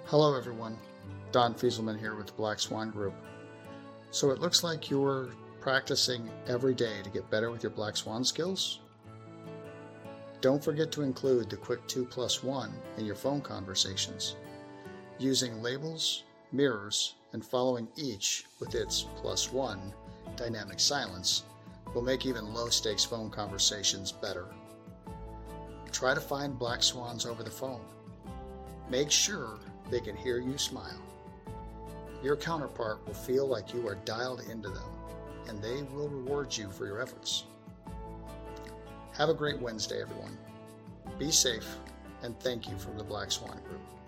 Hello everyone, Don Fieselman here with the Black Swan Group. So it looks like you're practicing every day to get better with your Black Swan skills. Don't forget to include the quick 2+1 in your phone conversations. Using labels, mirrors, and following each with its +1 dynamic silence will make even low-stakes phone conversations better. Try to find black swans over the phone. Make sure they can hear you smile. Your counterpart will feel like you are dialed into them, and they will reward you for your efforts. Have a great Wednesday, everyone. Be safe, and thank you from the Black Swan Group.